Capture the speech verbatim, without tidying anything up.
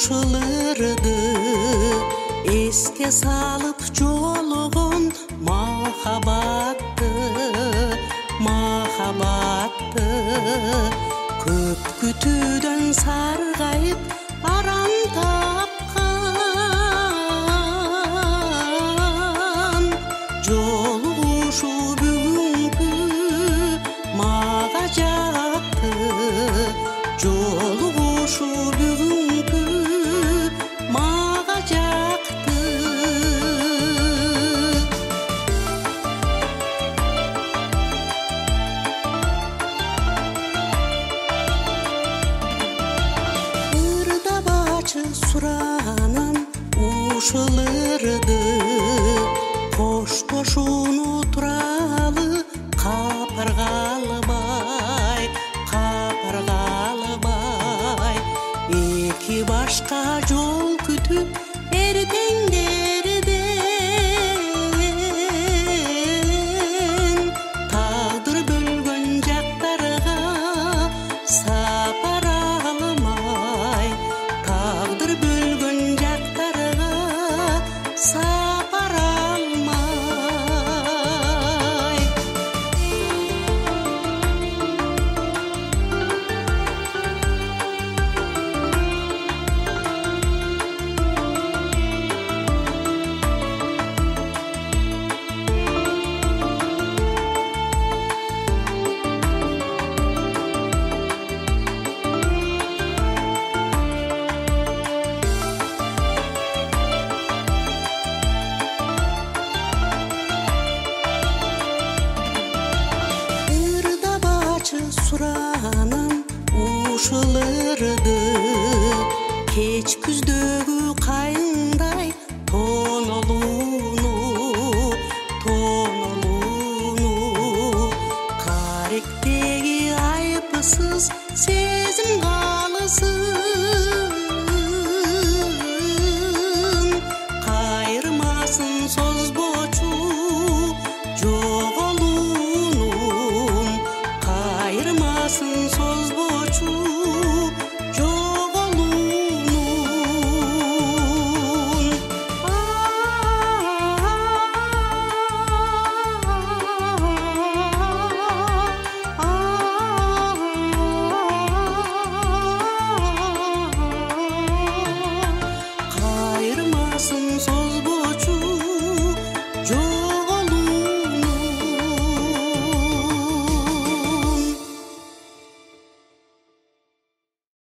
ушуларды эске салып жолугон махабатты махабатты көп күтүүдөн саргайып арам тапкан жолугушуу бүгүнкү мага жакты жолугушуу бүгүнкү мага жакты ырда бачы суранам ушуларды коштошууну туралы капаргалыбай капаргалыбай эки башка жол күтүп эртеңдерден тагдыр бөлгөн жактарга сапар алмай тагдыр бөлгөн жактарга сапар алмай ырда бачы суранам ушуларды кеч күздө